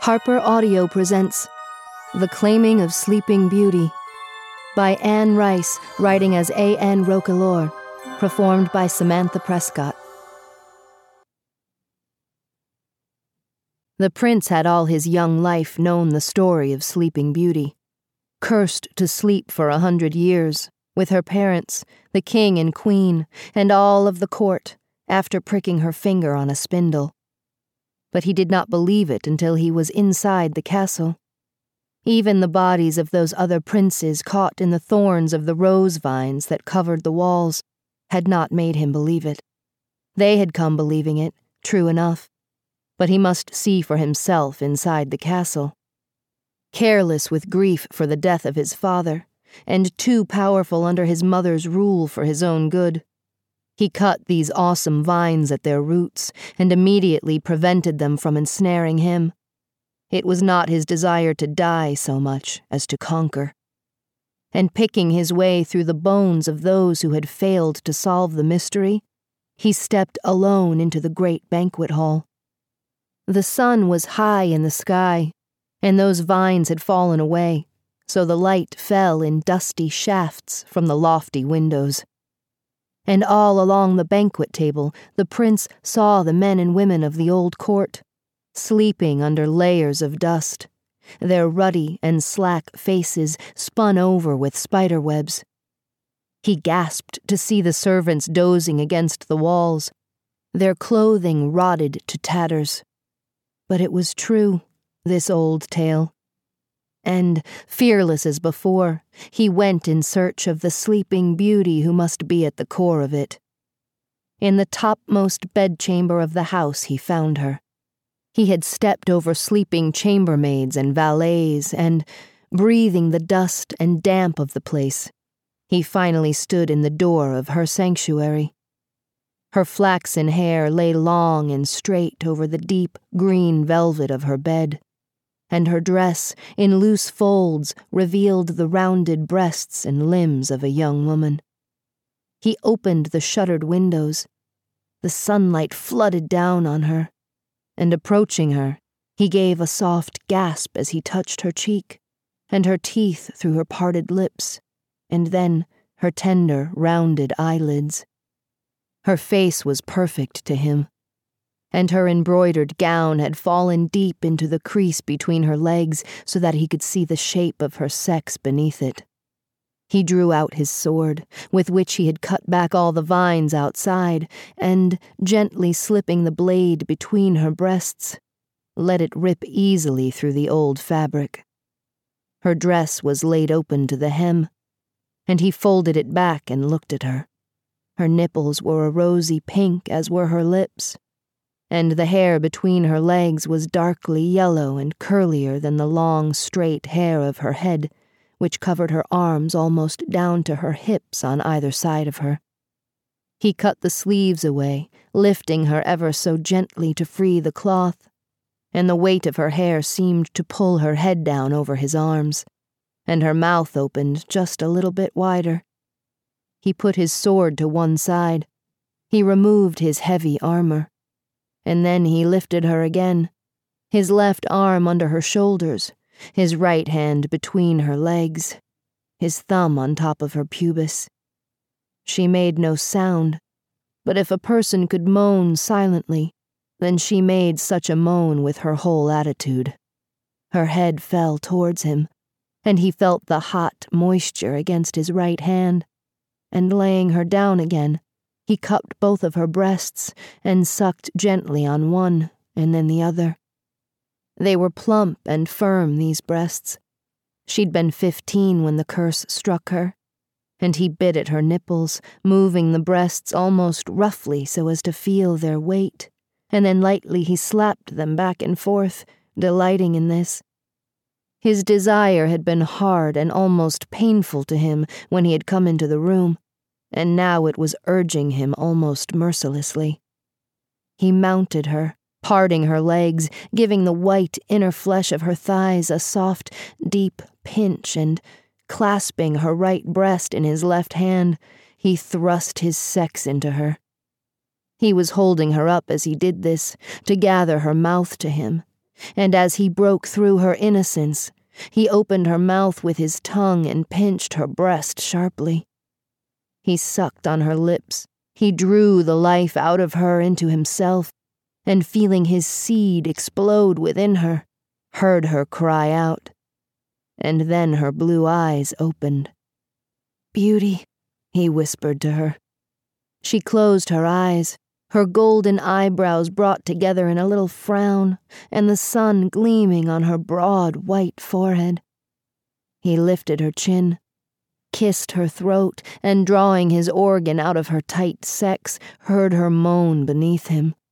Harper Audio presents The Claiming of Sleeping Beauty by Anne Rice, writing as A.N. Roquelaure, performed by Samantha Prescott. The prince had all his young life known the story of Sleeping Beauty, cursed to sleep for 100 years, with her parents, the king and queen, and all of the court, after pricking her finger on a spindle. But he did not believe it until he was inside the castle. Even the bodies of those other princes caught in the thorns of the rose vines that covered the walls had not made him believe it. They had come believing it, true enough, but he must see for himself inside the castle. Careless with grief for the death of his father, and too powerful under his mother's rule for his own good, he cut these awesome vines at their roots and immediately prevented them from ensnaring him. It was not his desire to die so much as to conquer. And picking his way through the bones of those who had failed to solve the mystery, he stepped alone into the great banquet hall. The sun was high in the sky, and those vines had fallen away, so the light fell in dusty shafts from the lofty windows. And all along the banquet table the prince saw the men and women of the old court, sleeping under layers of dust, their ruddy and slack faces spun over with spider webs. He gasped to see the servants dozing against the walls, their clothing rotted to tatters. But it was true, this old tale. And, fearless as before, he went in search of the sleeping beauty who must be at the core of it. In the topmost bedchamber of the house he found her. He had stepped over sleeping chambermaids and valets, and, breathing the dust and damp of the place, he finally stood in the door of her sanctuary. Her flaxen hair lay long and straight over the deep green velvet of her bed, and her dress, in loose folds, revealed the rounded breasts and limbs of a young woman. He opened the shuttered windows. The sunlight flooded down on her, and approaching her, he gave a soft gasp as he touched her cheek, and her teeth through her parted lips, and then her tender, rounded eyelids. Her face was perfect to him, and her embroidered gown had fallen deep into the crease between her legs so that he could see the shape of her sex beneath it. He drew out his sword, with which he had cut back all the vines outside, and, gently slipping the blade between her breasts, let it rip easily through the old fabric. Her dress was laid open to the hem, and he folded it back and looked at her. Her nipples were a rosy pink, as were her lips, and the hair between her legs was darkly yellow and curlier than the long, straight hair of her head, which covered her arms almost down to her hips on either side of her. He cut the sleeves away, lifting her ever so gently to free the cloth, and the weight of her hair seemed to pull her head down over his arms, and her mouth opened just a little bit wider. He put his sword to one side. He removed his heavy armor. And then he lifted her again, his left arm under her shoulders, his right hand between her legs, his thumb on top of her pubis. She made no sound, but if a person could moan silently, then she made such a moan with her whole attitude. Her head fell towards him, and he felt the hot moisture against his right hand, and laying her down again, he cupped both of her breasts and sucked gently on one and then the other. They were plump and firm, these breasts. She'd been 15 when the curse struck her, and he bit at her nipples, moving the breasts almost roughly so as to feel their weight, and then lightly he slapped them back and forth, delighting in this. His desire had been hard and almost painful to him when he had come into the room, and now it was urging him almost mercilessly. He mounted her, parting her legs, giving the white inner flesh of her thighs a soft, deep pinch, and, clasping her right breast in his left hand, he thrust his sex into her. He was holding her up as he did this, to gather her mouth to him, and as he broke through her innocence, he opened her mouth with his tongue and pinched her breast sharply. He sucked on her lips. He drew the life out of her into himself, and feeling his seed explode within her, heard her cry out. And then her blue eyes opened. "Beauty," he whispered to her. She closed her eyes, her golden eyebrows brought together in a little frown, and the sun gleaming on her broad white forehead. He lifted her chin, kissed her throat, and drawing his organ out of her tight sex, heard her moan beneath him.